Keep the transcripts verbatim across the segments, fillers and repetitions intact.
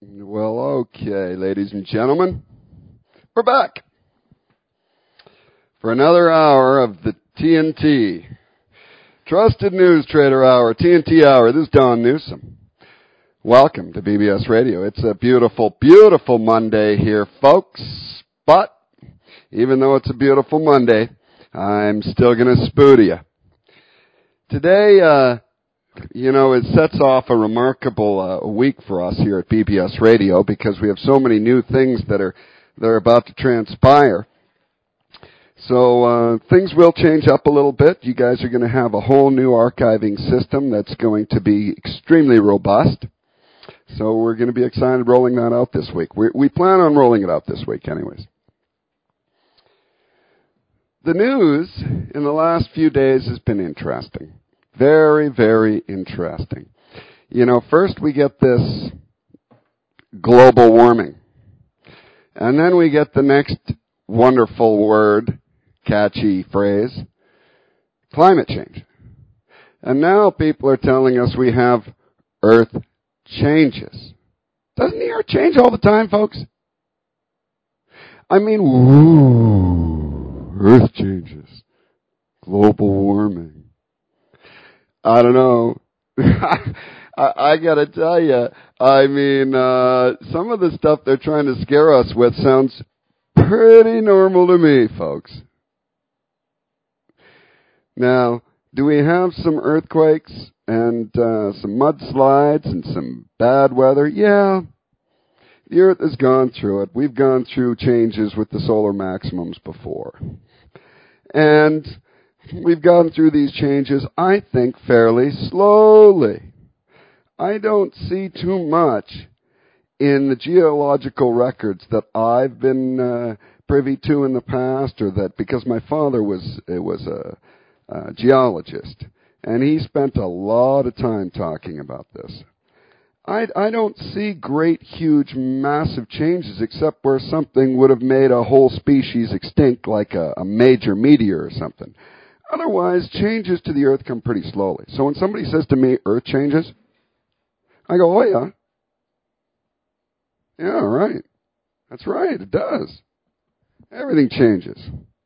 Well, okay, ladies and gentlemen, we're back for another hour of the T N T, Trusted News Trader Hour, T N T Hour. This is Don Newsom. Welcome to B B S Radio. It's a beautiful, beautiful Monday here, folks. But even though it's a beautiful Monday, I'm still going to spoot you. Today, uh, you know, it sets off a remarkable uh, week for us here at B B S Radio because we have so many new things that are that are about to transpire. So uh, things will change up a little bit. You guys are going to have a whole new archiving system that's going to be extremely robust. So we're going to be excited rolling that out this week. We, we plan on rolling it out this week anyways. The news in the last few days has been interesting. Very, very interesting. You know, first we get this global warming. And then we get the next wonderful word, catchy phrase, climate change. And now people are telling us we have Earth changes. Doesn't the Earth change all the time, folks? I mean, woo, Earth changes. Global warming. I don't know. I, I got to tell you, I mean, uh, some of the stuff they're trying to scare us with sounds pretty normal to me, folks. Now, do we have some earthquakes and uh, some mudslides and some bad weather? Yeah. The Earth has gone through it. We've gone through changes with the solar maximums before. And we've gone through these changes, I think, fairly slowly. I don't see too much in the geological records that I've been uh, privy to in the past, or that because my father was it was a, a geologist, and he spent a lot of time talking about this. I, I don't see great, huge, massive changes except where something would have made a whole species extinct, like a, a major meteor or something. Otherwise, changes to the Earth come pretty slowly. So when somebody says to me, Earth changes, I go, oh, yeah. Yeah, right. That's right, it does. Everything changes.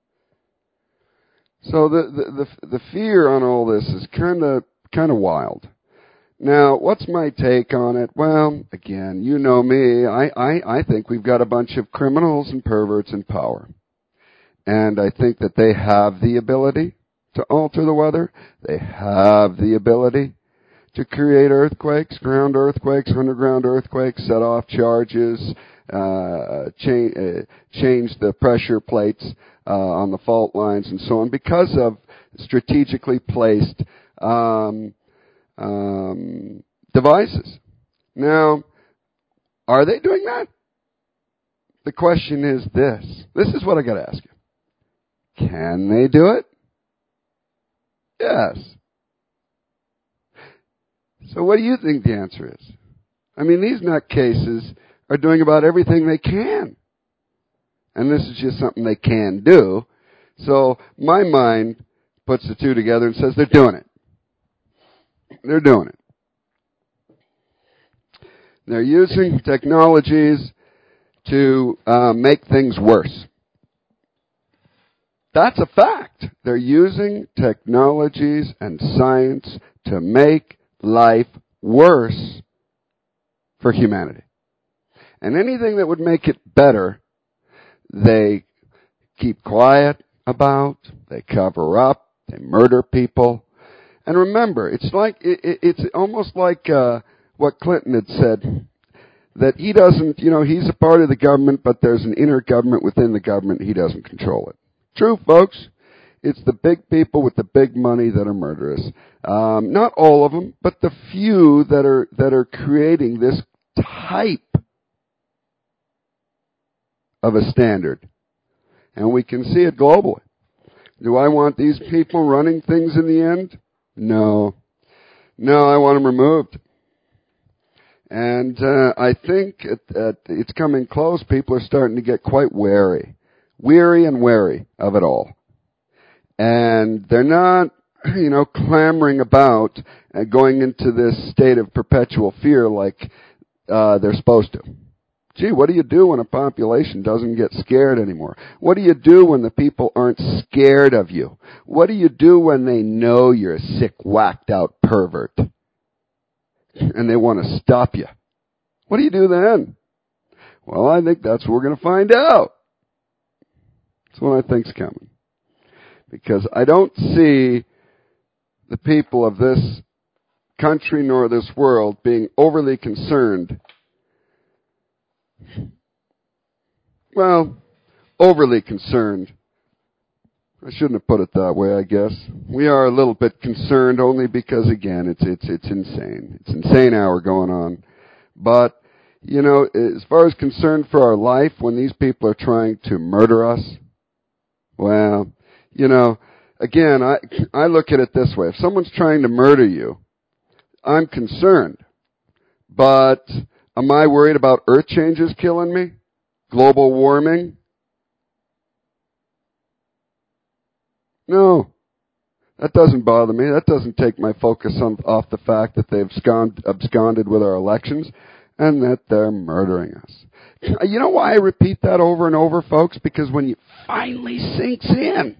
So the the the, the fear on all this is kind of kind of wild. Now, what's my take on it? Well, again, you know me. I, I, I think we've got a bunch of criminals and perverts in power. And I think that they have the ability to alter the weather. They have the ability to create earthquakes, ground earthquakes, underground earthquakes, set off charges, uh, change, uh, change the pressure plates uh, on the fault lines and so on because of strategically placed um, um, devices. Now, are they doing that? The question is this. This is what I got to ask you. Can they do it? Yes. So what do you think the answer is? I mean, these nutcases are doing about everything they can. And this is just something they can do. So my mind puts the two together and says they're doing it. They're doing it. They're using technologies to uh, make things worse. That's a fact. They're using technologies and science to make life worse for humanity. And anything that would make it better, they keep quiet about, they cover up, they murder people. And remember, it's like it, it's almost like uh, what Clinton had said, that he doesn't, you know, he's a part of the government, but there's an inner government within the government, he doesn't control it. True, folks. It's the big people with the big money that are murderous. Um, not all of them, but the few that are that are creating this type of a standard. And we can see it globally. Do I want these people running things in the end? No. No, I want them removed. And uh, I think it, uh, it's coming close. People are starting to get quite wary. Weary and wary of it all. And they're not, you know, clamoring about uh, going into this state of perpetual fear like uh, they're supposed to. Gee, what do you do when a population doesn't get scared anymore? What do you do when the people aren't scared of you? What do you do when they know you're a sick, whacked-out pervert and they want to stop you? What do you do then? Well, I think that's what we're going to find out. That's what I think's coming. Because I don't see the people of this country nor this world being overly concerned. Well, overly concerned. I shouldn't have put it that way, I guess. We are a little bit concerned only because, again, it's it's it's insane. It's insane hour going on. But, you know, as far as concerned for our life, when these people are trying to murder us, well, you know, again, I I look at it this way. If someone's trying to murder you, I'm concerned. But am I worried about earth changes killing me? Global warming? No. That doesn't bother me. That doesn't take my focus on, off the fact that they've abscond, absconded with our elections and that they're murdering us. You know why I repeat that over and over, folks? Because when it finally sinks in,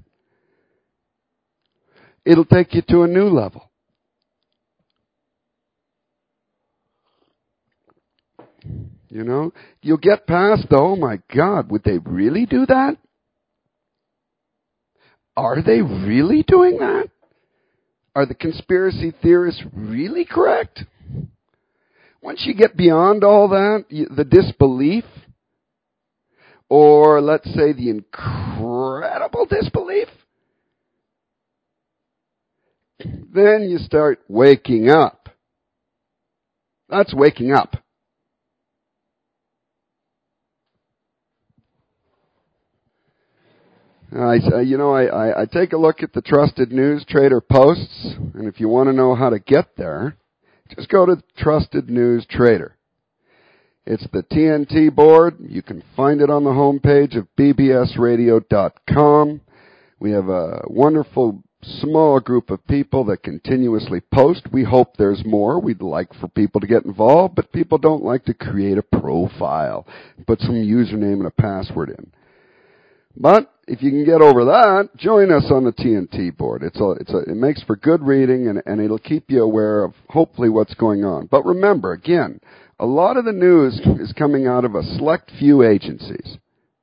it'll take you to a new level. You know, you'll get past, oh my God, would they really do that? Are they really doing that? Are the conspiracy theorists really correct? Once you get beyond all that, the disbelief, or let's say the incredible disbelief, then you start waking up. That's waking up. I, you know, I, I, I take a look at the Trusted News Trader posts, and if you want to know how to get there, just go to Trusted News Trader. It's the T N T board. You can find it on the homepage of B B S radio dot com. We have a wonderful small group of people that continuously post. We hope there's more. We'd like for people to get involved, but people don't like to create a profile, put some username and a password in. But if you can get over that, join us on the T N T board. It's a, it's a, it makes for good reading, and, and it'll keep you aware of hopefully what's going on. But remember, again, a lot of the news is coming out of a select few agencies.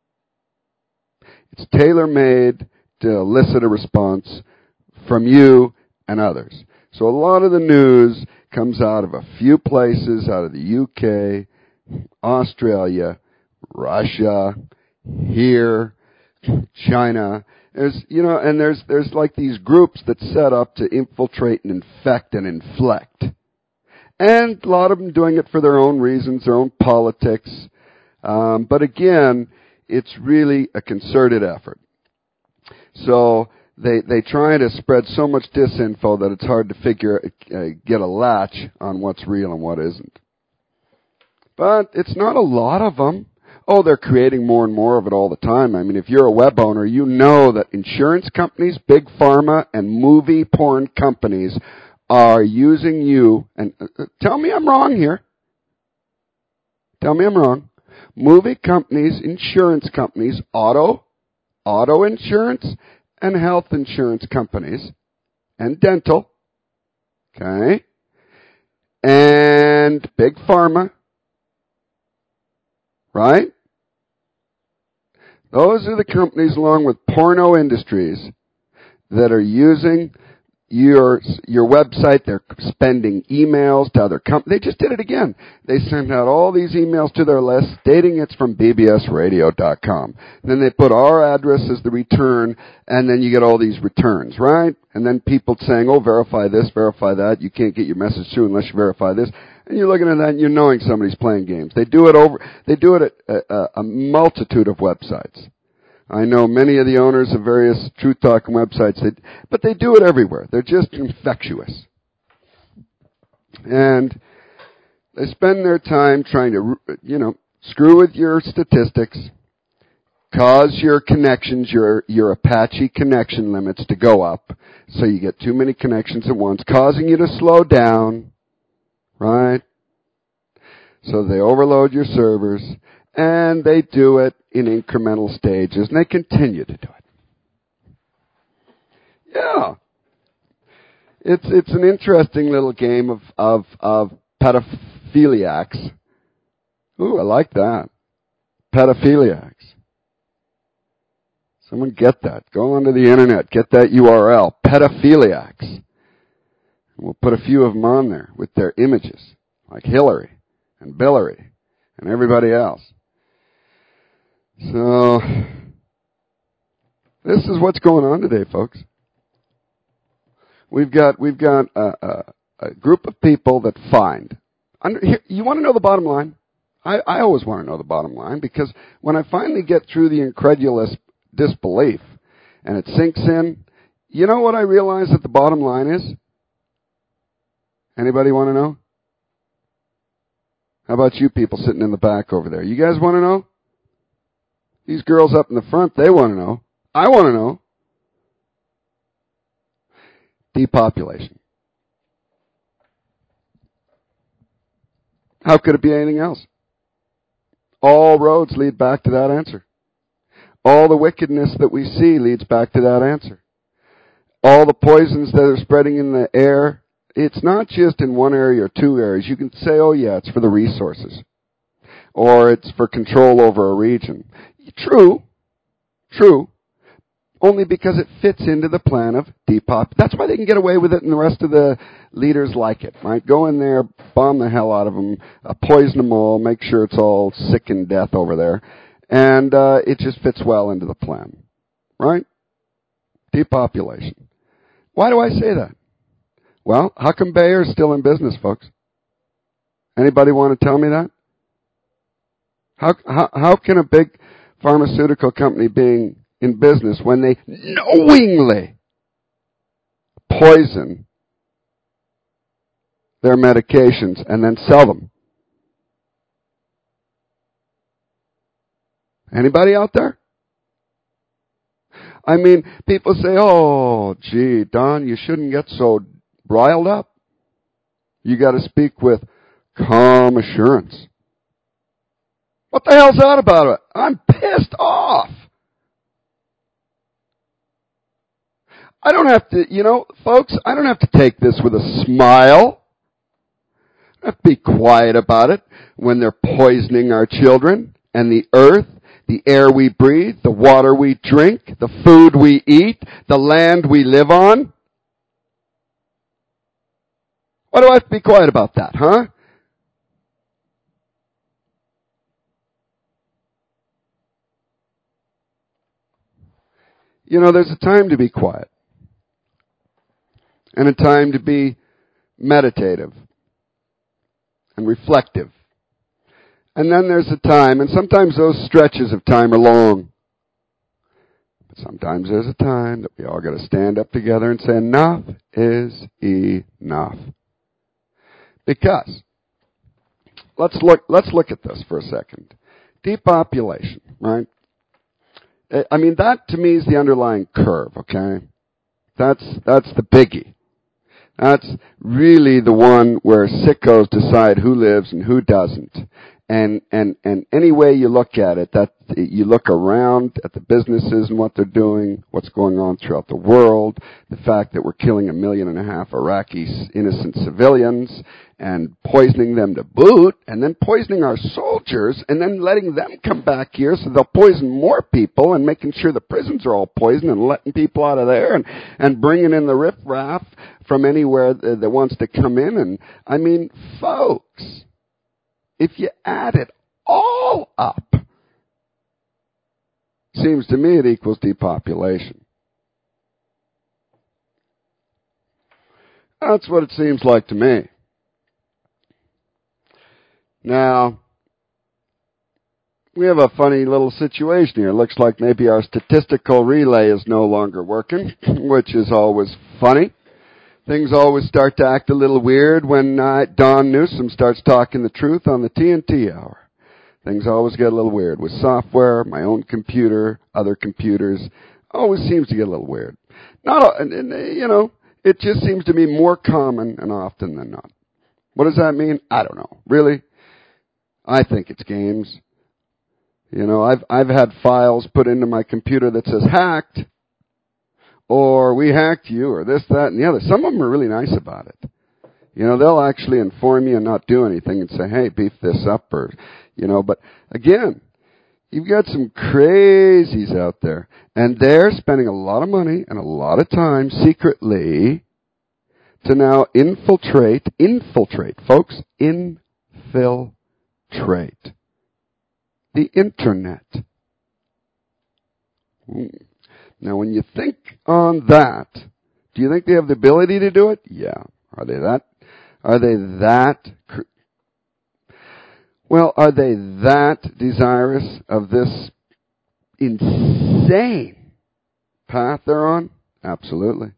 It's tailor-made to elicit a response from you and others. So a lot of the news comes out of a few places, out of the U K, Australia, Russia, here, China. There's, you know, and there's there's like these groups that set up to infiltrate and infect and inflect. And a lot of them doing it for their own reasons, their own politics. Um, but again, it's really a concerted effort. So they they try to spread so much disinfo that it's hard to figure, uh, get a latch on what's real and what isn't. But it's not a lot of them. Oh, they're creating more and more of it all the time. I mean, if you're a web owner, you know that insurance companies, big pharma, and movie porn companies are using you. And uh, tell me I'm wrong here. Tell me I'm wrong. Movie companies, insurance companies, auto, auto insurance, and health insurance companies, and dental, okay, and big pharma, right? Those are the companies, along with porno industries, that are using your your website. They're spending emails to other companies. They just did it again. They sent out all these emails to their list stating it's from B B S radio dot com. Then they put our address as the return, and then you get all these returns, right? And then people saying, oh, verify this, verify that. You can't get your message through unless you verify this. And you're looking at that and you're knowing somebody's playing games. They do it over, they do it at a, a, a multitude of websites. I know many of the owners of various Truth Talking websites, they, but they do it everywhere. They're just infectious. And they spend their time trying to, you know, screw with your statistics, cause your connections, your, your Apache connection limits to go up, so you get too many connections at once, causing you to slow down, right? So they overload your servers, and they do it in incremental stages, and they continue to do it. Yeah. It's it's an interesting little game of, of, of pedophiliacs. Ooh, I like that. Pedophiliacs. Someone get that. Go onto the internet. Get that U R L. Pedophiliacs. And we'll put a few of them on there with their images, like Hillary and Billary and everybody else. So, this is what's going on today, folks. We've got we've got a, a, a group of people that find. Under, here, you want to know the bottom line? I, I always want to know the bottom line, because when I finally get through the incredulous disbelief and it sinks in, you know what I realize that the bottom line is? Anybody want to know? How about you people sitting in the back over there? You guys want to know? These girls up in the front, they want to know. I want to know. Depopulation. How could it be anything else? All roads lead back to that answer. All the wickedness that we see leads back to that answer. All the poisons that are spreading in the air, it's not just in one area or two areas. You can say, oh yeah, it's for the resources. Or it's for control over a region. True. True. Only because it fits into the plan of depop. That's why they can get away with it, and the rest of the leaders like it, right? Go in there, bomb the hell out of them, uh, poison them all, make sure it's all sick and death over there. And uh, it just fits well into the plan, right? Depopulation. Why do I say that? Well, how come Bayer's still in business, folks? Anybody want to tell me that? How how, how can a big pharmaceutical company being in business when they knowingly poison their medications and then sell them? Anybody out there? I mean, people say, oh, gee, Don, you shouldn't get so riled up. You got to speak with calm assurance. What the hell's that about it? I'm pissed off. I don't have to, you know, folks, I don't have to take this with a smile. I have to be quiet about it when they're poisoning our children and the earth, the air we breathe, the water we drink, the food we eat, the land we live on. Why do I have to be quiet about that, huh? You know, there's a time to be quiet and a time to be meditative and reflective. And then there's a time, and sometimes those stretches of time are long. But sometimes there's a time that we all got to stand up together and say, enough is enough. Because, let's look, let's look at this for a second. Depopulation, right? I mean, that to me is the underlying curve, okay? That's, that's the biggie. That's really the one where sickos decide who lives and who doesn't. And, and, and any way you look at it, that you look around at the businesses and what they're doing, what's going on throughout the world, the fact that we're killing a million and a half Iraqi innocent civilians and poisoning them to boot, and then poisoning our soldiers, and then letting them come back here so they'll poison more people, and making sure the prisons are all poisoned and letting people out of there, and, and bringing in the riffraff from anywhere that, that wants to come in. And I mean, folks, if you add it all up, seems to me it equals depopulation. That's what it seems like to me. Now, we have a funny little situation here. It looks like maybe our statistical relay is no longer working, which is always funny. Things always start to act a little weird when uh, Don Newsom starts talking the truth on the T N T hour. Things always get a little weird. With software, my own computer, other computers, always seems to get a little weird. Not, and, and, you know, it just seems to be more common and often than not. What does that mean? I don't know. Really? I think it's games. You know, I've I've had files put into my computer that says hacked, or we hacked you, or this, that, and the other. Some of them are really nice about it. You know, they'll actually inform you and not do anything and say, hey, beef this up, or, you know, but again, you've got some crazies out there, and they're spending a lot of money and a lot of time secretly to now infiltrate, infiltrate, folks, infiltrate the internet. Now, when you think on that, do you think they have the ability to do it? Yeah. Are they that? Are they that? Well, are they that desirous of this insane path they're on? Absolutely.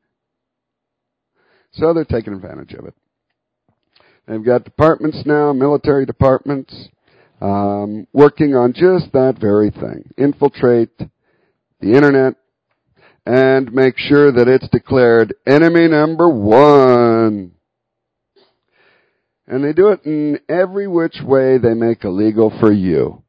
So they're taking advantage of it. They've got departments now, military departments, um, working on just that very thing. Infiltrate the internet and make sure that it's declared enemy number one. And they do it in every which way they make illegal for you.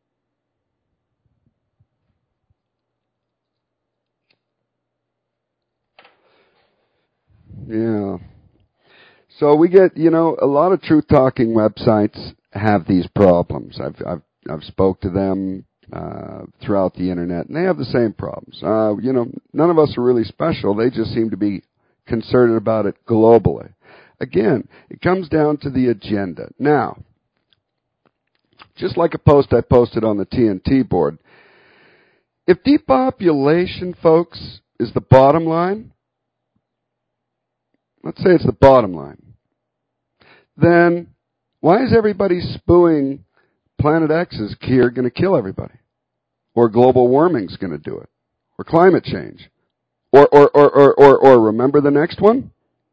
Yeah. So we get, you know, a lot of truth-talking websites have these problems. I've I've I've spoke to them uh, throughout the internet, and they have the same problems. Uh, you know, none of us are really special. They just seem to be concerned about it globally. Again, it comes down to the agenda. Now, just like a post I posted on the T N T board, if depopulation, folks, is the bottom line, let's say it's the bottom line, then why is everybody spewing Planet X is here going to kill everybody? Or global warming's going to do it? Or climate change? Or, or, or, or, or, or remember the next one?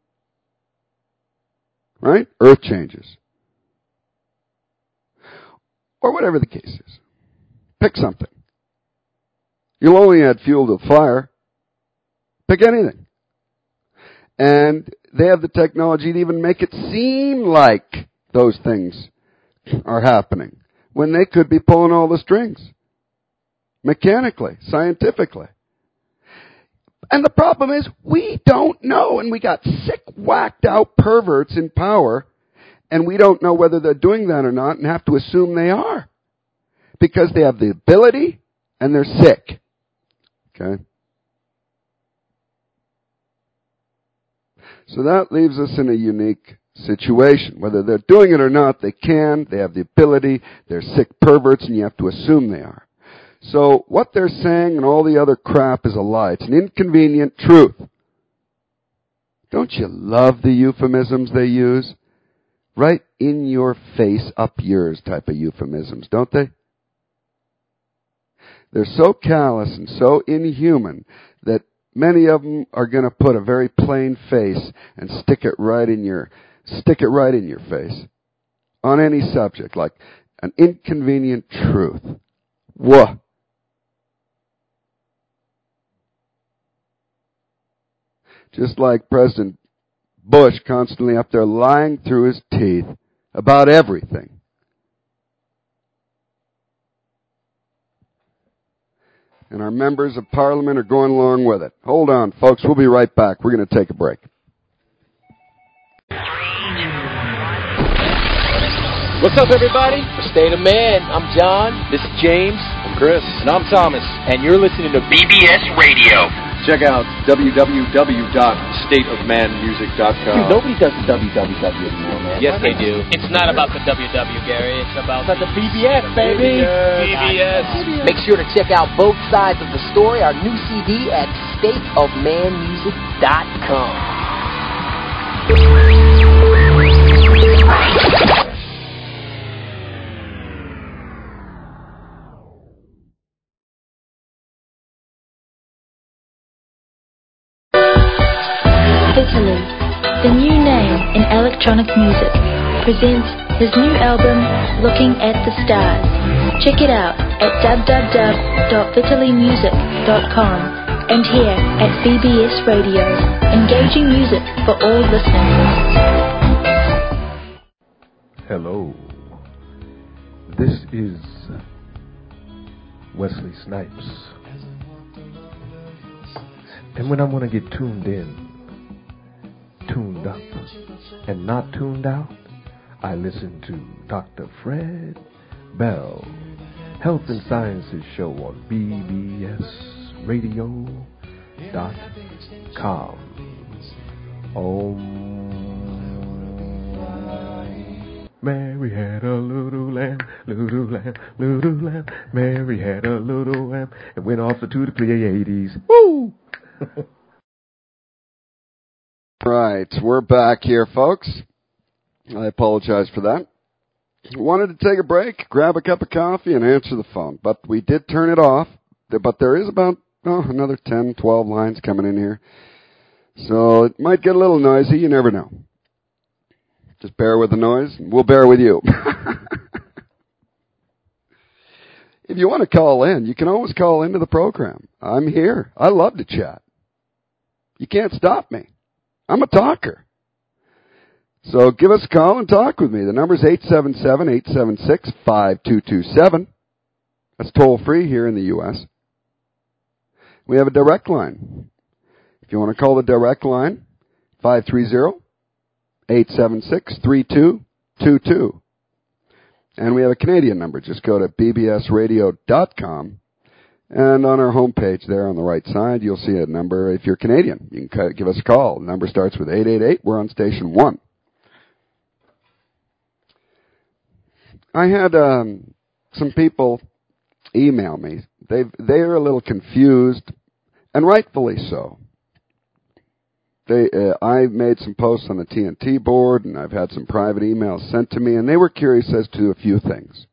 Right? Earth changes. Or whatever the case is. Pick something. You'll only add fuel to the fire. Pick anything. And they have the technology to even make it seem like those things are happening when they could be pulling all the strings. Mechanically, scientifically. And the problem is, we don't know, and we got sick, whacked out perverts in power, and we don't know whether they're doing that or not, and have to assume they are. Because they have the ability, and they're sick. Okay? So that leaves us in a unique situation. Whether they're doing it or not, they can, they have the ability, they're sick perverts, and you have to assume they are. So what they're saying and all the other crap is a lie. It's an inconvenient truth. Don't you love the euphemisms they use? Right in your face, up yours type of euphemisms, don't they? They're so callous and so inhuman that many of them are going to put a very plain face and stick it right in your stick it right in your face on any subject, like an inconvenient truth. Whoa. Just like President Bush constantly up there lying through his teeth about everything. And our members of Parliament are going along with it. Hold on, folks. We'll be right back. We're going to take a break. What's up, everybody? The State of Man. I'm John. This is James. I'm Chris. And I'm Thomas. And you're listening to B B S Radio. Check out w w w dot state of man music dot com. Dude, nobody does the W W W anymore, man. Yes, they do. It's not about the W W, Gary. It's about, it's about the B B S, baby. B B S. Make sure to check out both sides of the story, our new C D at state of man music dot com. Vitaly, the new name in electronic music, presents his new album, Looking at the Stars. Check it out at w w w dot vitaly music dot com and here at B B S Radio, engaging music for all listeners. Hello. This is Wesley Snipes. And when I want to get tuned in, tuned up, and not tuned out, I listen to Doctor Fred Bell, Health and Sciences Show on B B S radio dot com. Om. Mary had a little lamb, little lamb, little lamb. Mary had a little lamb, and went off to the Pleiades. Woo! Right, we're back here, folks. I apologize for that. Wanted to take a break, grab a cup of coffee, and answer the phone, but we did turn it off. But there is about oh, another ten, twelve lines coming in here, so it might get a little noisy. You never know. Just bear with the noise, and we'll bear with you. If you want to call in, you can always call into the program. I'm here. I love to chat. You can't stop me. I'm a talker. So give us a call and talk with me. The number is eight seven seven, eight seven six, five two two seven. That's toll-free here in the U S We have a direct line. If you want to call the direct line, five three zero, eight seven six, three two two two. And we have a Canadian number. Just go to b b s radio dot com. And on our homepage there on the right side, you'll see a number. If you're Canadian, you can give us a call. The number starts with eight eight eight. We're on station one. I had um, some people email me. They they're a little confused, and rightfully so. They uh, I made some posts on the T N T board, and I've had some private emails sent to me, and they were curious as to a few things.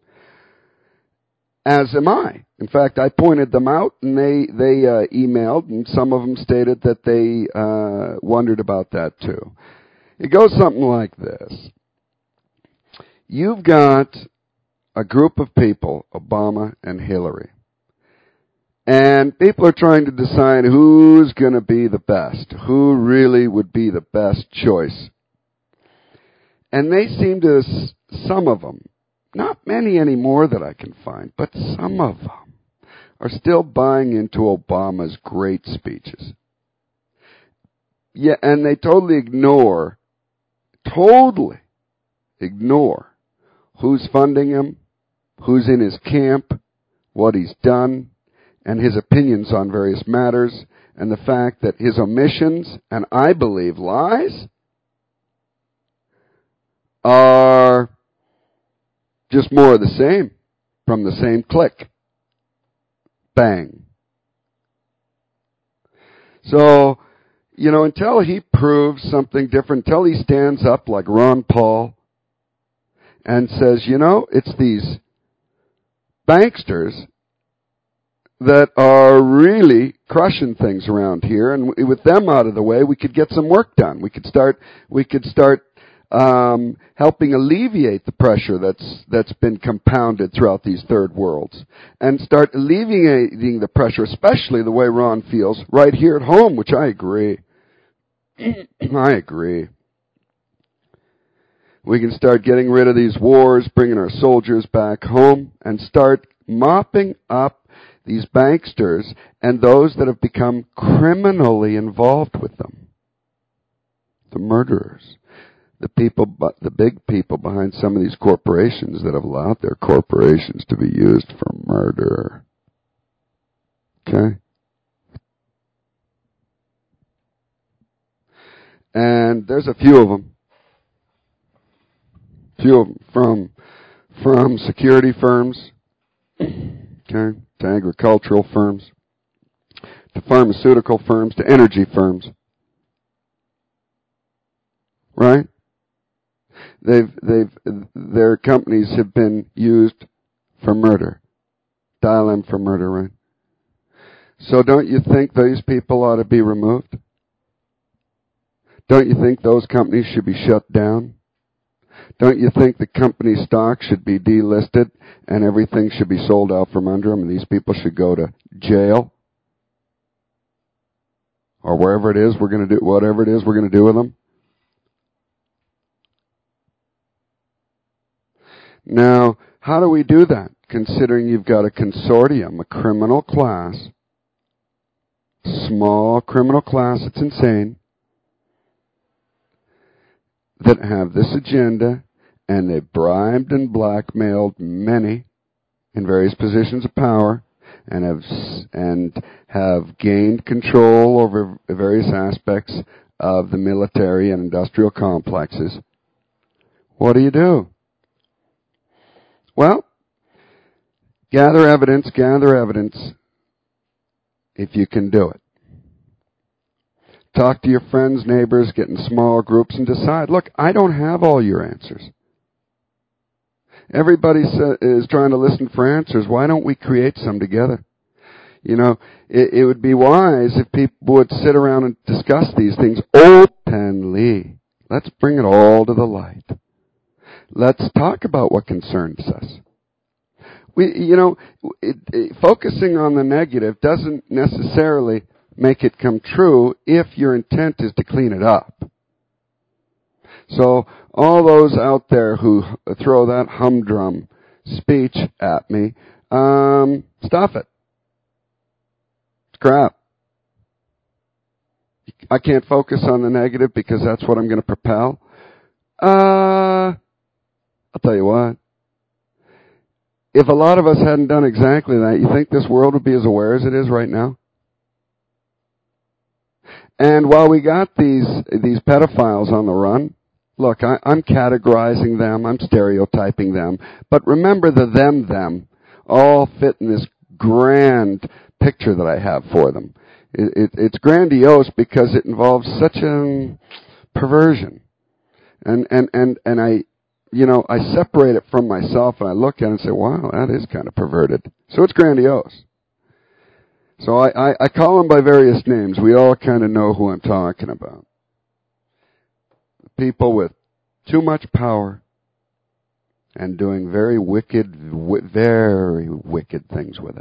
As am I. In fact, I pointed them out, and they they uh, emailed, and some of them stated that they uh, wondered about that too. It goes something like this. You've got a group of people, Obama and Hillary, and people are trying to decide who's going to be the best, who really would be the best choice. And they seem to, some of them, not many anymore that I can find, but some of them are still buying into Obama's great speeches. Yeah, and they totally ignore, totally ignore who's funding him, who's in his camp, what he's done, and his opinions on various matters, and the fact that his omissions, and I believe lies, are just more of the same, from the same clique. Bang. So, you know, until he proves something different, until he stands up like Ron Paul and says, you know, it's these banksters that are really crushing things around here, and with them out of the way, we could get some work done. We could start, we could start um, helping alleviate the pressure that's that's been compounded throughout these third worlds, and start alleviating the pressure, especially the way Ron feels right here at home, which I agree. I agree. We can start getting rid of these wars, bringing our soldiers back home, and start mopping up these banksters and those that have become criminally involved with them. The murderers. The people, the big people behind some of these corporations that have allowed their corporations to be used for murder. Okay? And there's a few of them. Few of them from, from security firms, okay, to agricultural firms, to pharmaceutical firms, to energy firms. Right? They've, they've, their companies have been used for murder. Dial M for murder, right? So don't you think these people ought to be removed? Don't you think those companies should be shut down? Don't you think the company stock should be delisted and everything should be sold out from under them and these people should go to jail? Or wherever it is we're going to do, whatever it is we're going to do with them? Now, How do we do that, considering you've got a consortium, a criminal class, small criminal class, it's insane, that have this agenda, and they've bribed and blackmailed many in various positions of power, and have and have gained control over various aspects of the military and industrial complexes. What do you do? Well, gather evidence, gather evidence, if you can do it. Talk to your friends, neighbors, get in small groups and decide, look, I don't have all your answers. Everybody is trying to listen for answers. Why don't we create some together? You know, it, it would be wise if people would sit around and discuss these things openly. Let's bring it all to the light. Let's talk about what concerns us. We, you know, it, it, focusing on the negative doesn't necessarily make it come true if your intent is to clean it up. So all those out there who throw that humdrum speech at me, um, stop it. It's crap. I can't focus on the negative because that's what I'm going to propel. Uh, I'll tell you what. If a lot of us hadn't done exactly that, you think this world would be as aware as it is right now? And while we got these these pedophiles on the run, look, I, I'm categorizing them, I'm stereotyping them, but remember the them, them all fit in this grand picture that I have for them. It, it, it's grandiose because it involves such a perversion. And, and, and, and I, you know, I separate it from myself and I look at it and say, wow, that is kind of perverted. So it's grandiose. So I, I, I call them by various names. We all kind of know who I'm talking about. People with too much power and doing very wicked, very wicked things with it.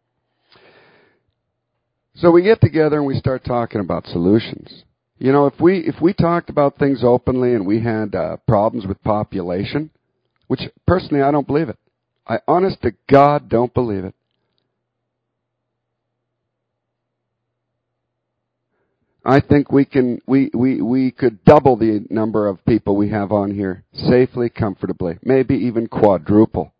So we get together and we start talking about solutions. You know, if we if we talked about things openly and we had uh, problems with population, which personally I don't believe it. I honest to God don't believe it. I think we can we, we, we could double the number of people we have on here safely, comfortably, maybe even quadruple.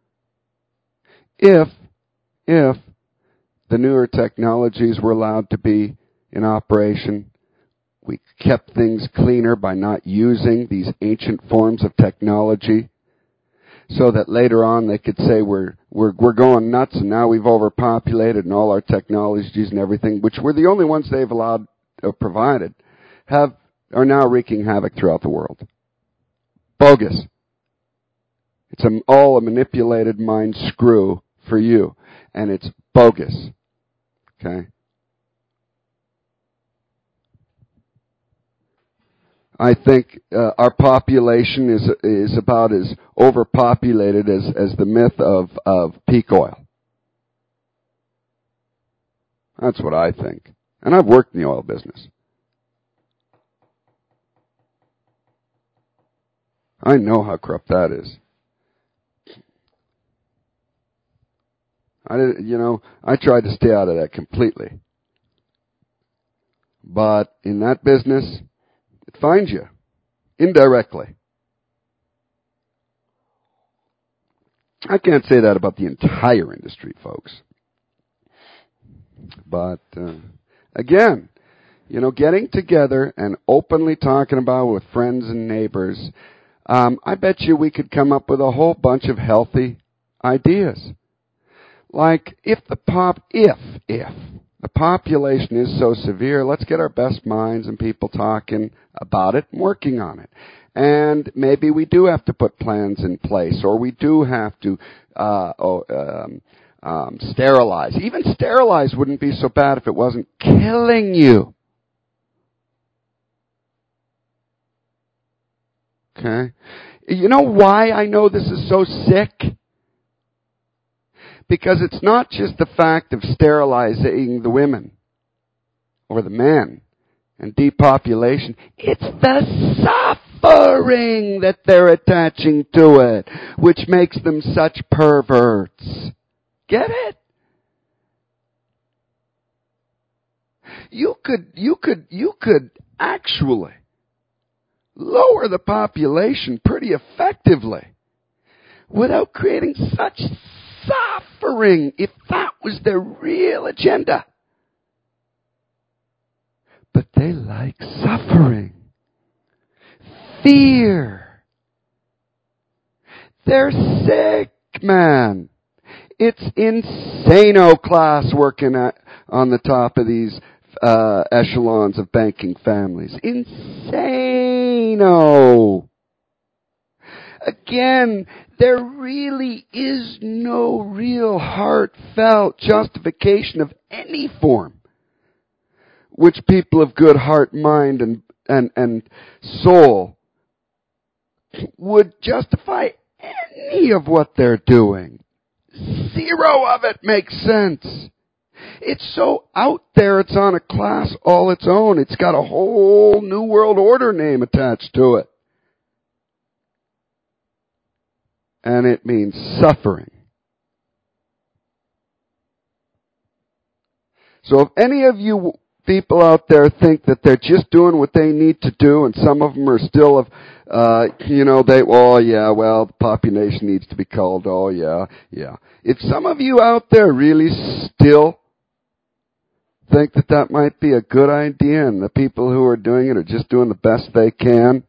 If if the newer technologies were allowed to be in operation, we kept things cleaner by not using these ancient forms of technology, so that later on they could say we're we're we're going nuts and now we've overpopulated and all our technologies and everything, which were the only ones they've allowed uh, provided, have are now wreaking havoc throughout the world. Bogus. It's a, all a manipulated mind screw for you, and it's bogus. Okay. I think uh, our population is is about as overpopulated as, as the myth of, of peak oil. That's what I think. And I've worked in the oil business. I know how corrupt that is. I did, you know, I tried to stay out of that completely. But in that business, it finds you indirectly. I can't say that about the entire industry, folks. But uh, again, you know, getting together and openly talking about it with friends and neighbors, um, I bet you we could come up with a whole bunch of healthy ideas. Like if the pop, if if the population is so severe, let's get our best minds and people talking about it and working on it. And maybe we do have to put plans in place, or we do have to uh, oh, um, um, sterilize. Even sterilize wouldn't be so bad if it wasn't killing you. Okay? You know why I know this is so sick? Because it's not just the fact of sterilizing the women or the men and depopulation. It's the suffering that they're attaching to it, which makes them such perverts. Get it? You could, you could, you could actually lower the population pretty effectively without creating such suffering if that was their real agenda. But they like suffering. Fear. They're sick, man. It's insano class working at, on the top of these uh, echelons of banking families. Insano. Again, there really is no real heartfelt justification of any form which people of good heart, mind, and, and, and soul would justify any of what they're doing. Zero of it makes sense. It's so out there, it's on a class all its own. It's got a whole New World Order name attached to it. And it means suffering. So if any of you people out there think that they're just doing what they need to do, and some of them are still of, uh, you know, they, oh yeah, well, the population needs to be culled, oh yeah, yeah. If some of you out there really still think that that might be a good idea, and the people who are doing it are just doing the best they can,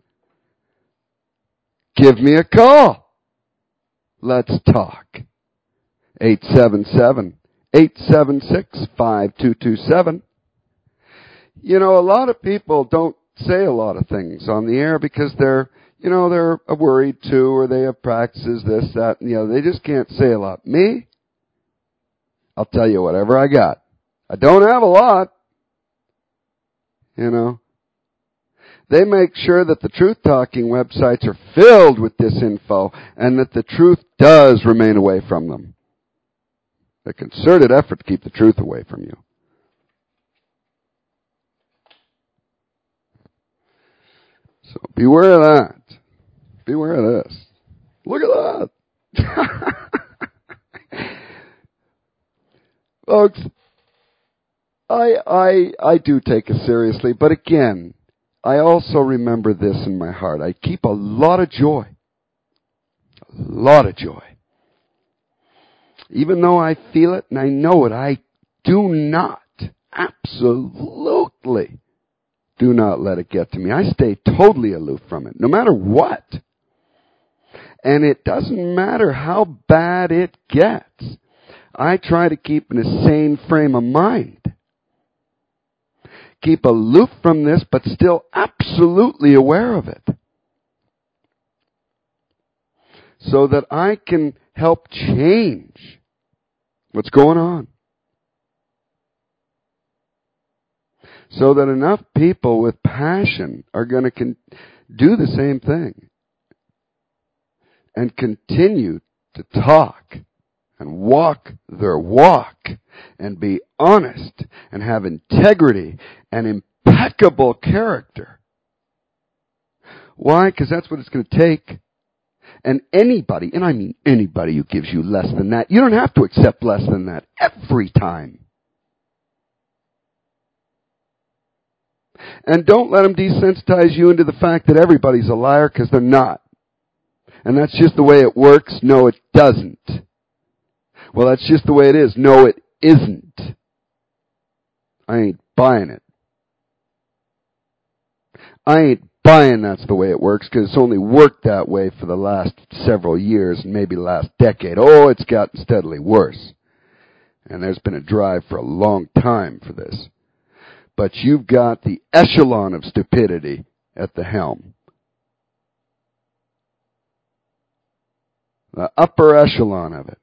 give me a call. Let's talk. eight seven seven, eight seven six, five two two seven. You know, a lot of people don't say a lot of things on the air because they're, you know, they're worried too, or they have practices, this, that, and the other. They just can't say a lot. Me? I'll tell you whatever I got. I don't have a lot. You know. They make sure that the truth-talking websites are filled with this info and that the truth does remain away from them. A concerted effort to keep the truth away from you. So beware of that. Beware of this. Look at that. Folks, I, I, I do take it seriously, but again, I also remember this in my heart. I keep a lot of joy. A lot of joy. Even though I feel it and I know it, I do not, absolutely do not let it get to me. I stay totally aloof from it, no matter what. And it doesn't matter how bad it gets. I try to keep in a sane frame of mind. Keep aloof from this, but still absolutely aware of it. So that I can help change what's going on. So that enough people with passion are going to con- do the same thing. And continue to talk and walk their walk and be honest and have integrity and impeccable character. Why? Because that's what it's going to take. And anybody, and I mean anybody who gives you less than that, you don't have to accept less than that every time. And don't let them desensitize you into the fact that everybody's a liar, because they're not. And that's just the way it works. No, it doesn't. Well, that's just the way it is. No, it isn't. I ain't buying it. I ain't buying that's the way it works, because it's only worked that way for the last several years and maybe last decade. Oh, it's gotten steadily worse. And there's been a drive for a long time for this. But you've got the echelon of stupidity at the helm. The upper echelon of it.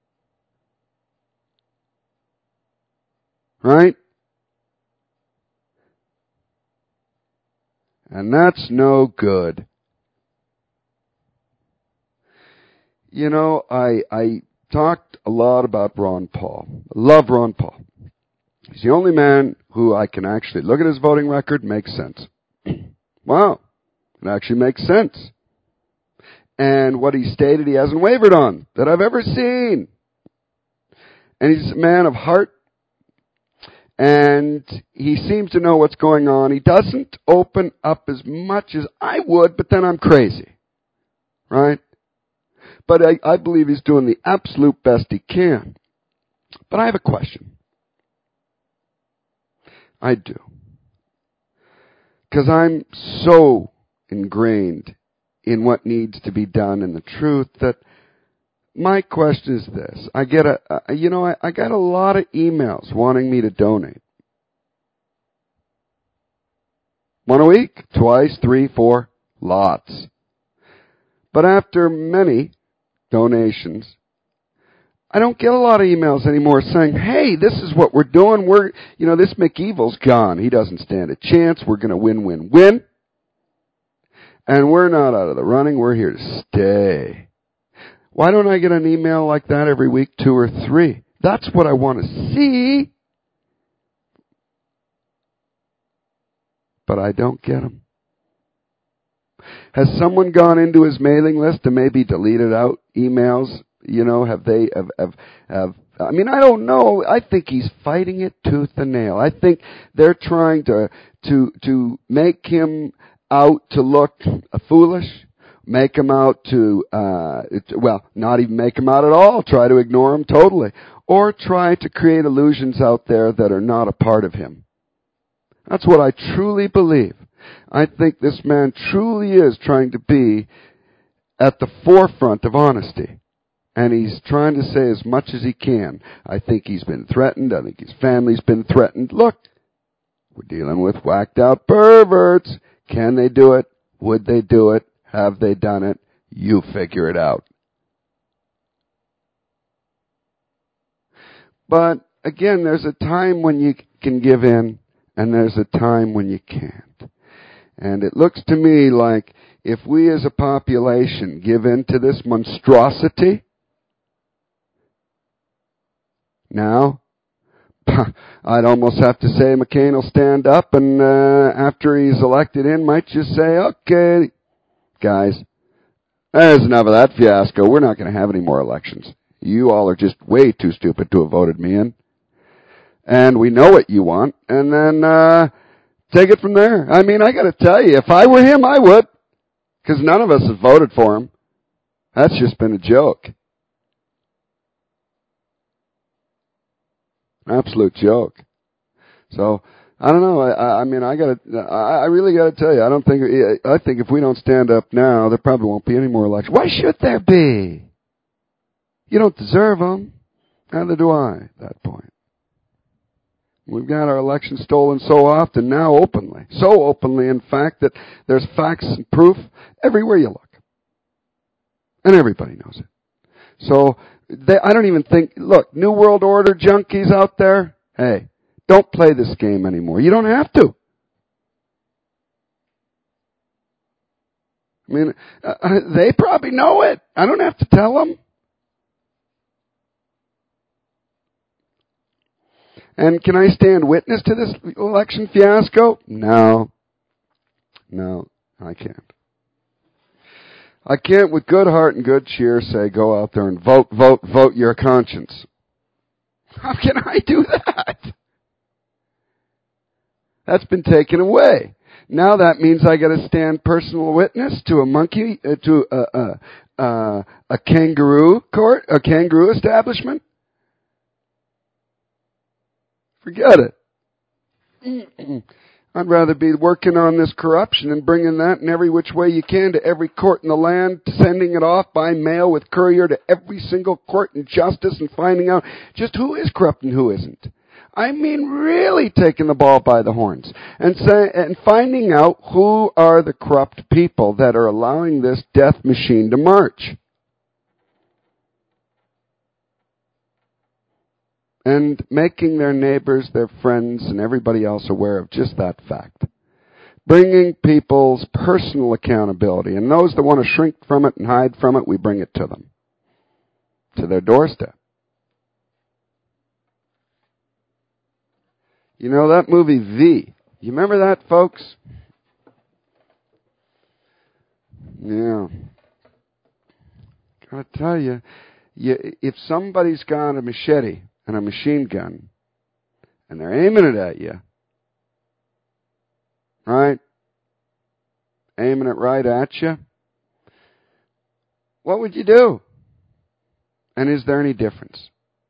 Right? And that's no good. You know, I I talked a lot about Ron Paul. I love Ron Paul. He's the only man who I can actually look at his voting record and make sense. Wow. It actually makes sense. And what he stated he hasn't wavered on that I've ever seen. And he's a man of heart. And he seems to know what's going on. He doesn't open up as much as I would, but then I'm crazy. Right? But I, I believe he's doing the absolute best he can. But I have a question. I do. Because I'm so ingrained in what needs to be done and the truth that my question is this. I get a, uh, you know, I, I got a lot of emails wanting me to donate. One a week, twice, three, four, lots. But after many donations, I don't get a lot of emails anymore saying, hey, this is what we're doing. We're, you know, this McEvil's gone. He doesn't stand a chance. We're going to win, win, win. And we're not out of the running. We're here to stay. Why don't I get an email like that every week, two or three? That's what I want to see. But I don't get them. Has someone gone into his mailing list and maybe deleted out emails? You know, have they, have, have, have, I mean, I don't know. I think he's fighting it tooth and nail. I think they're trying to, to, to make him out to look foolish, make him out to, uh, well, not even make him out at all, try to ignore him totally, or try to create illusions out there that are not a part of him. That's what I truly believe. I think this man truly is trying to be at the forefront of honesty. And he's trying to say as much as he can. I think he's been threatened. I think his family's been threatened. Look, we're dealing with whacked out perverts. Can they do it? Would they do it? Have they done it? You figure it out. But again, there's a time when you can give in, and there's a time when you can't. And it looks to me like if we as a population give in to this monstrosity, now, I'd almost have to say McCain will stand up and uh, after he's elected in might just say, okay, guys, there's enough of that fiasco. We're not going to have any more elections. You all are just way too stupid to have voted me in. And we know what you want. And then uh, take it from there. I mean, I got to tell you, if I were him, I would. Because none of us have voted for him. That's just been a joke. Absolute joke. So, I don't know. I, I mean, I got to, I really got to tell you, I don't think, I think if we don't stand up now, there probably won't be any more elections. Why should there be? You don't deserve them. Neither do I at that point. We've got our elections stolen so often now openly. So openly, in fact, that there's facts and proof everywhere you look. And everybody knows it. So, they, I don't even think, look, New World Order junkies out there, hey, don't play this game anymore. You don't have to. I mean, uh, they probably know it. I don't have to tell them. And can I stand witness to this election fiasco? No. No, I can't. I can't with good heart and good cheer say go out there and vote, vote, vote your conscience. How can I do that? That's been taken away. Now that means I got to stand personal witness to a monkey, uh, to a, a, a, a kangaroo court, a kangaroo establishment. Forget it. I'd rather be working on this corruption and bringing that in every which way you can to every court in the land, sending it off by mail with courier to every single court in justice and finding out just who is corrupt and who isn't. I mean, really taking the ball by the horns and say, and finding out who are the corrupt people that are allowing this death machine to march. And making their neighbors, their friends, and everybody else aware of just that fact. Bringing people's personal accountability. And those that want to shrink from it and hide from it, we bring it to them. To their doorstep. You know that movie V? You remember that, folks? Yeah. Gotta tell you, you, if somebody's got a machete and a machine gun, and they're aiming it at you, right? Aiming it right at you, what would you do? And is there any difference?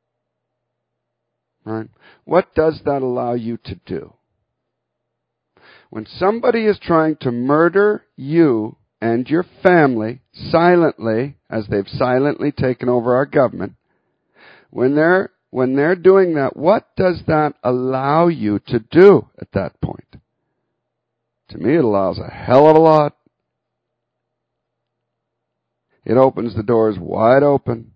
Right? What does that allow you to do? When somebody is trying to murder you and your family silently, as they've silently taken over our government, when they're when they're doing that, what does that allow you to do at that point? To me, it allows a hell of a lot. It opens the doors wide open.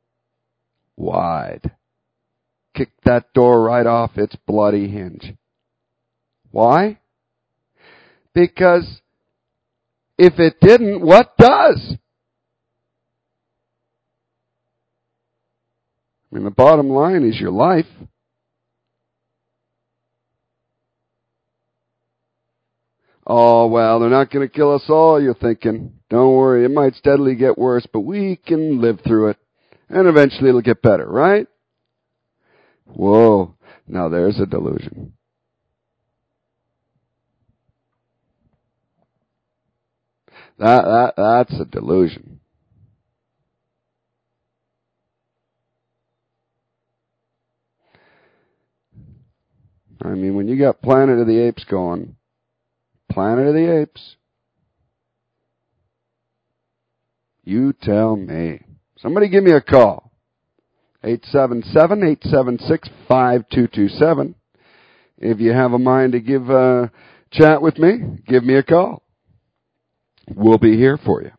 Wide. Kick that door right off its bloody hinge. Why? Because if it didn't, what does? I mean, the bottom line is your life. Oh, well, they're not going to kill us all, you're thinking. Don't worry, it might steadily get worse, but we can live through it. And eventually it'll get better, right? Whoa, now there's a delusion. That, that that's a delusion. I mean, when you got Planet of the Apes going, Planet of the Apes, you tell me. Somebody give me a call. eight seven seven, eight seven six, five two two seven. If you have a mind to give a chat with me, give me a call. We'll be here for you.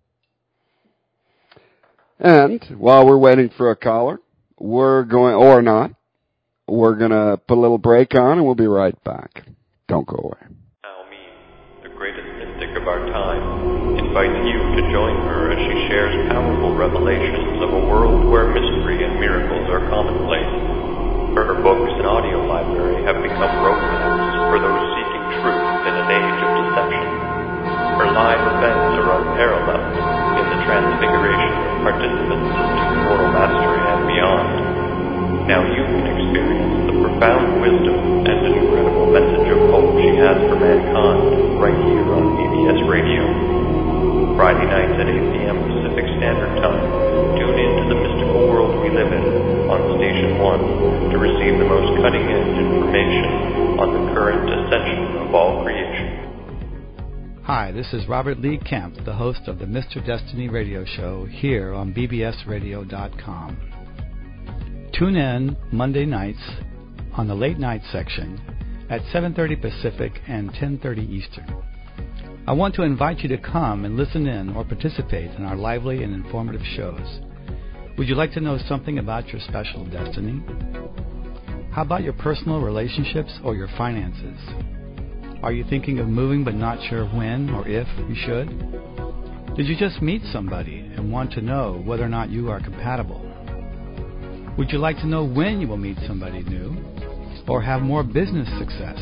And while we're waiting for a caller, we're going, or not, we're going to put a little break on and we'll be right back. Don't go away. Naomi, the greatest mystic of our time, invites you to join her as she shares powerful revelations of a world where mystery and miracles are commonplace. Her books and audio library have become roadmaps for those seeking truth in an age of deception. Her live events are unparalleled in the transfiguration of participants to immortal mastery and beyond. Now you can experience the profound wisdom and incredible message of hope she has for mankind right here on B B S Radio. Friday nights at eight p.m. Pacific Standard Time, tune in to the mystical world we live in on Station one to receive the most cutting-edge information on the current ascension of all creation. Hi, this is Robert Lee Kemp, the host of the Mister Destiny radio show here on B B S radio dot com. Tune in Monday nights on the late night section at seven thirty Pacific and ten thirty Eastern. I want to invite you to come and listen in or participate in our lively and informative shows. Would you like to know something about your special destiny? How about your personal relationships or your finances? Are you thinking of moving but not sure when or if you should? Did you just meet somebody and want to know whether or not you are compatible? Would you like to know when you will meet somebody new or have more business success?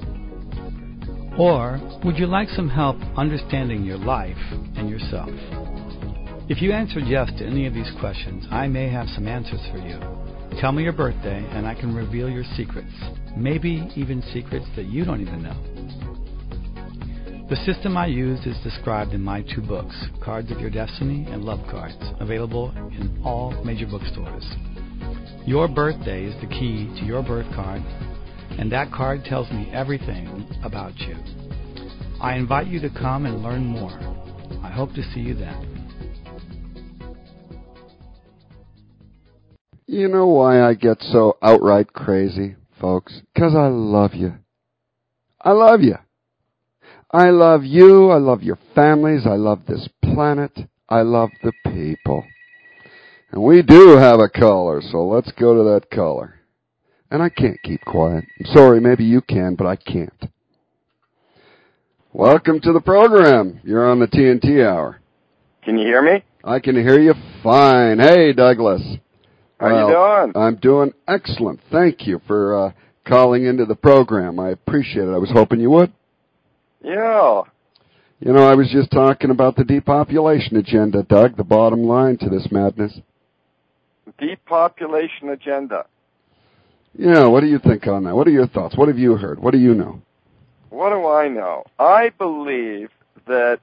Or would you like some help understanding your life and yourself? If you answered yes to any of these questions, I may have some answers for you. Tell me your birthday and I can reveal your secrets, maybe even secrets that you don't even know. The system I used is described in my two books, Cards of Your Destiny and Love Cards, available in all major bookstores. Your birthday is the key to your birth card, and that card tells me everything about you. I invite you to come and learn more. I hope to see you then. You know why I get so outright crazy, folks? Because I love you. I love you. I love you. I love your families. I love this planet. I love the people. And we do have a caller, so let's go to that caller. And I can't keep quiet. I'm sorry, maybe you can, but I can't. Welcome to the program. You're on the T N T Hour. Can you hear me? I can hear you fine. Hey, Douglas. How well, you doing? I'm doing excellent. Thank you for uh, calling into the program. I appreciate it. I was hoping you would. Yeah. You know, I was just talking about the depopulation agenda, Doug, the bottom line to this madness. Depopulation agenda. Yeah, what do you think on that? What are your thoughts? What have you heard? What do you know? What do I know? I believe that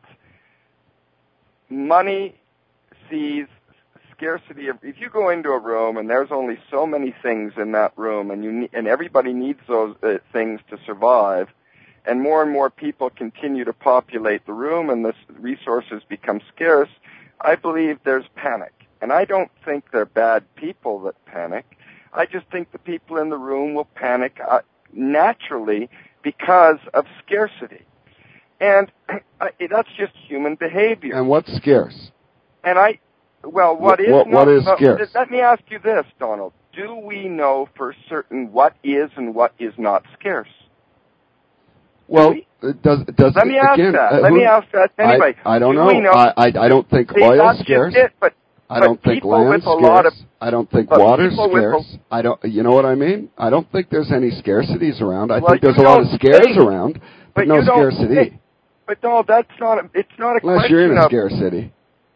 money sees scarcity of, if you go into a room and there's only so many things in that room and you ne- and everybody needs those uh, things to survive, and more and more people continue to populate the room and the resources become scarce, I believe there's panic. And I don't think they're bad people that panic. I just think the people in the room will panic uh, naturally because of scarcity. And uh, that's just human behavior. And what's scarce? And I, well, what is what, not, what is uh, scarce? Let me ask you this, Donald. Do we know for certain what is and what is not scarce? Well, it does it does Let me again, ask that. Uh, Let who, me ask that anyway. I, I don't Do know. we know. I, I I don't think See, oil's scarce. It, but, I don't but think land's land's scarce. Of, I don't think but water's scarce. A, I don't. You know what I mean? I don't think there's any scarcities around. I well, think there's a lot of scares around, but, but no scarcity. Think, but no, that's not. A, it's not a Unless question you're in a of, scarcity.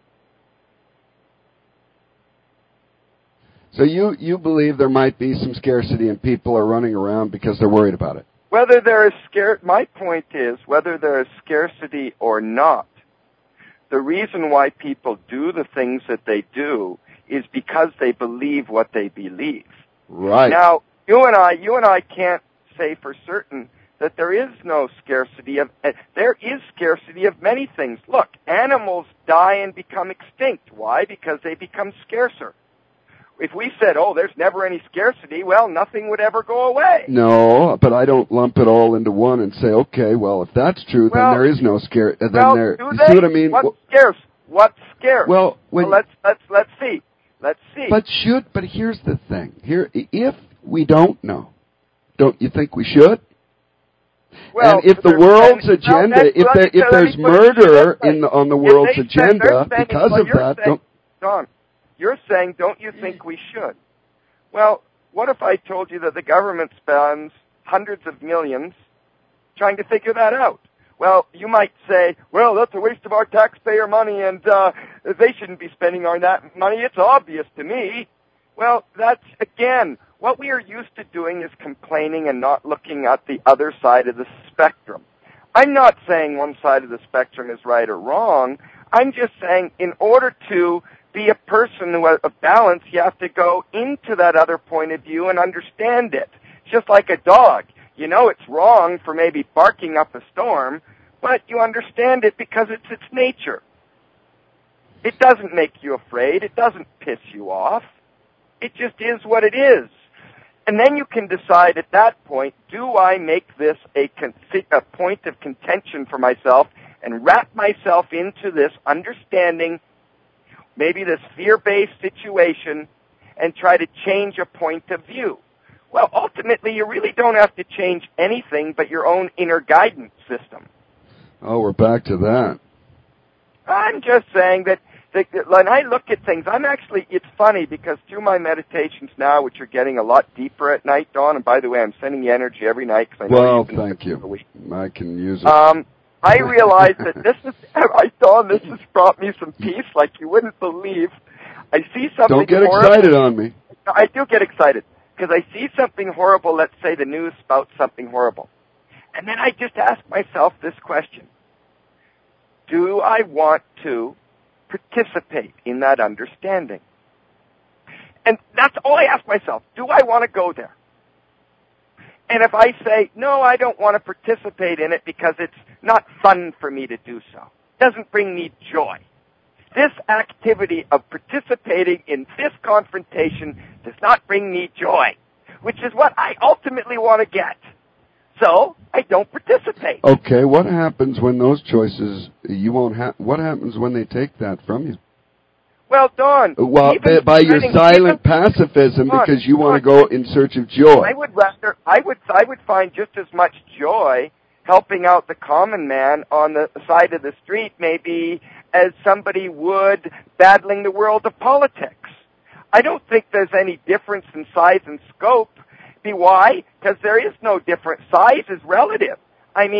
So you you believe there might be some scarcity and people are running around because they're worried about it? Whether there is scar- my point is whether there is scarcity or not, the reason why people do the things that they do is because they believe what they believe. Right. Now, you and I, you and I can't say for certain that there is no scarcity of. Uh, there is scarcity of many things. Look, animals die and become extinct. Why? Because they become scarcer. If we said, oh, there's never any scarcity, well, nothing would ever go away. No, but I don't lump it all into one and say, okay, well, if that's true, well, then there is no scarce. Then well, there. do You they? see what I mean? What's scarce? What's scarce? Well, when, well, let's let's let's see. Let's see. But should? But here's the thing. Here, if we don't know, don't you think we should? Well, and if the world's saying, agenda, well, if there, if there's murder in the, on the world's saying, agenda saying, because well, of that, saying, don't. Don, you're saying, don't you think we should? Well, what if I told you that the government spends hundreds of millions trying to figure that out? Well, you might say, well, that's a waste of our taxpayer money, and uh, they shouldn't be spending on that money. It's obvious to me. Well, that's, again, what we are used to doing is complaining and not looking at the other side of the spectrum. I'm not saying one side of the spectrum is right or wrong. I'm just saying in order to be a person of balance, you have to go into that other point of view and understand it. It's just like a dog. You know it's wrong for maybe barking up a storm, but you understand it because it's its nature. It doesn't make you afraid. It doesn't piss you off. It just is what it is. And then you can decide at that point, do I make this a, con- a point of contention for myself and wrap myself into this understanding, maybe this fear-based situation, and try to change a point of view? Well, ultimately, you really don't have to change anything but your own inner guidance system. Oh, we're back to that. I'm just saying that, that, that when I look at things, I'm actually, it's funny because through my meditations now, which are getting a lot deeper at night, Dawn, and by the way, I'm sending you energy every night because I know well, you've been thank you. I can use it. Um, I realize that this is, I Dawn, this has brought me some peace like you wouldn't believe. I see something Don't get horrible. excited on me. I do get excited because I see something horrible, let's say the news spouts something horrible. And then I just ask myself this question. Do I want to participate in that understanding? And that's all I ask myself. Do I want to go there? And if I say, no, I don't want to participate in it because it's not fun for me to do so, it doesn't bring me joy. This activity of participating in this confrontation does not bring me joy, which is what I ultimately want to get. So I don't participate. Okay, what happens when those choices you won't have? What happens when they take that from you? Well, Dawn, well, even by your even, silent even, pacifism, Dawn, because you Dawn, want to go in search of joy. I would rather, I would, I would find just as much joy helping out the common man on the side of the street, maybe, as somebody would battling the world of politics. I don't think there's any difference in size and scope. Why? Because there is no difference. Size is relative. I mean,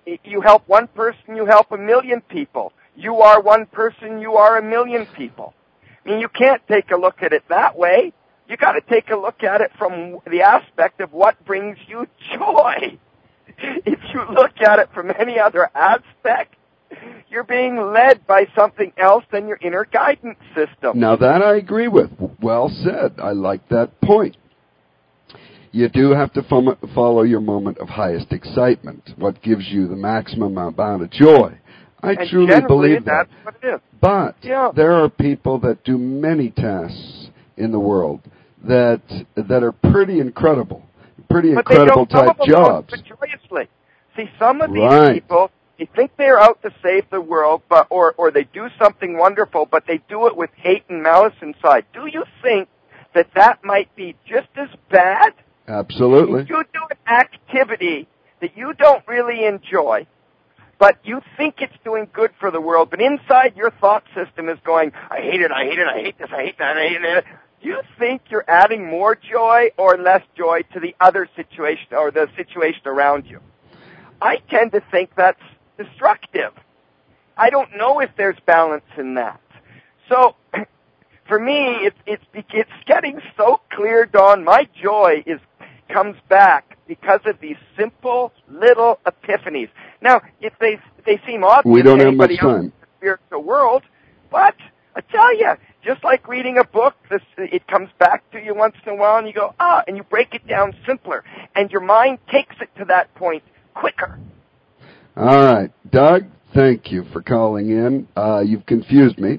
You help one person, you help a million people. You are one person, you are a million people. I mean, you can't take a look at it that way. You got to take a look at it from the aspect of what brings you joy. If you look at it from any other aspect, you're being led by something else than your inner guidance system. Now that I agree with. Well said. I like that point. You do have to follow your moment of highest excitement, what gives you the maximum amount of joy. I and truly believe that. That's what it is. But yeah. there are people that do many tasks in the world that that are pretty incredible, pretty but incredible they don't, type some of them jobs. Don't do it joyously. See, some of these right. people, they think they're out to save the world, but or or they do something wonderful, but they do it with hate and malice inside. Do you think that that might be just as bad? Absolutely. If you do an activity that you don't really enjoy, but you think it's doing good for the world, but inside your thought system is going, I hate it, I hate it, I hate this, I hate that, I hate it. Do you think you're adding more joy or less joy to the other situation or the situation around you? I tend to think that's destructive. I don't know if there's balance in that. So, for me, it's it's it's getting so clear, Don. My joy is comes back because of these simple little epiphanies. Now, if they if they seem obvious we don't to have much anybody else time. in the spiritual world, but I tell you, just like reading a book, this it comes back to you once in a while, and you go, ah, and you break it down simpler, and your mind takes it to that point quicker. All right, Doug, thank you for calling in. Uh, you've confused me.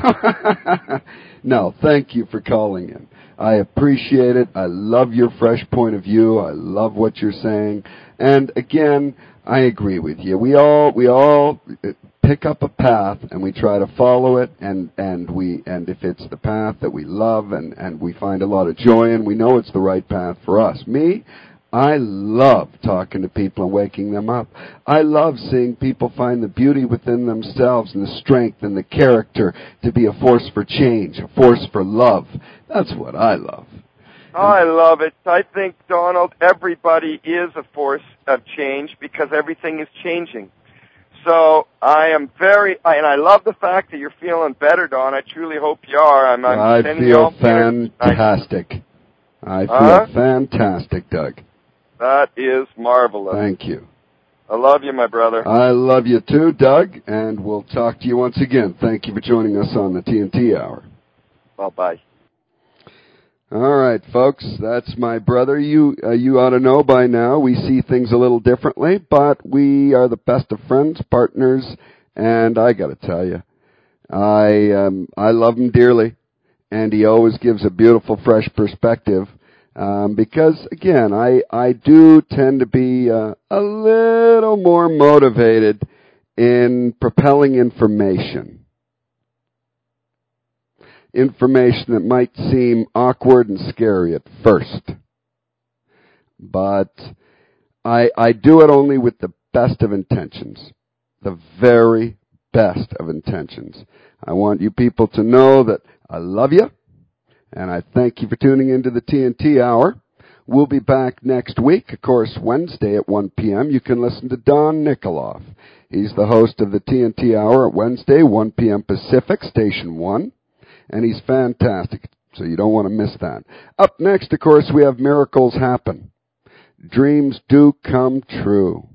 No, thank you for calling in. I appreciate it. I love your fresh point of view. I love what you're saying. And again, I agree with you. We all we all pick up a path and we try to follow it, and, and we and if it's the path that we love and, and we find a lot of joy in, we know it's the right path for us. Me, I love talking to people and waking them up. I love seeing people find the beauty within themselves and the strength and the character to be a force for change, a force for love. That's what I love. I love it. I think, Donald, everybody is a force of change because everything is changing. So I am very, and I love the fact that you're feeling better, Don. I truly hope you are. I'm, I'm I sending you all feel fantastic. I feel huh? fantastic, Doug. That is marvelous. Thank you. I love you, my brother. I love you too, Doug, and we'll talk to you once again. Thank you for joining us on the T N T Hour. Bye-bye. All right, folks, that's my brother. You uh, you ought to know by now we see things a little differently, but we are the best of friends, partners, and I got to tell you, I um, I love him dearly, and he always gives a beautiful, fresh perspective. Um, because, again, I, I do tend to be uh, a little more motivated in propelling information. Information that might seem awkward and scary at first. But I, I do it only with the best of intentions. The very best of intentions. I want you people to know that I love you. And I thank you for tuning into the T N T Hour. We'll be back next week, of course, Wednesday at one p.m. You can listen to Don Nikoloff. He's the host of the T N T Hour at Wednesday, one p.m. Pacific, Station one. And he's fantastic, so you don't want to miss that. Up next, of course, we have Miracles Happen. Dreams do come true.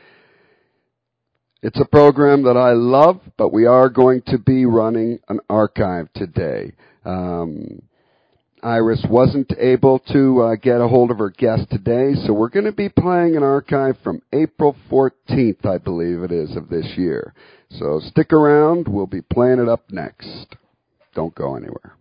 It's a program that I love, but we are going to be running an archive today. Um... Iris wasn't able to uh, get a hold of her guest today, so we're going to be playing an archive from April fourteenth, I believe it is, of this year. So stick around. We'll be playing it up next. Don't go anywhere.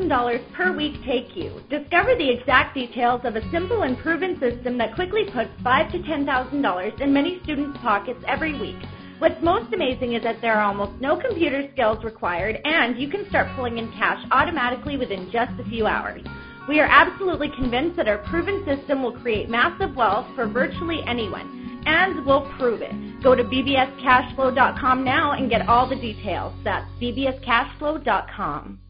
thousand dollars per week take you? Discover the exact details of a simple and proven system that quickly puts five thousand to ten thousand dollars in many students' pockets every week. What's most amazing is that there are almost no computer skills required, and you can start pulling in cash automatically within just a few hours. We are absolutely convinced that our proven system will create massive wealth for virtually anyone, and we'll prove it. Go to b b s cash flow dot com now and get all the details. That's b b s cash flow dot com.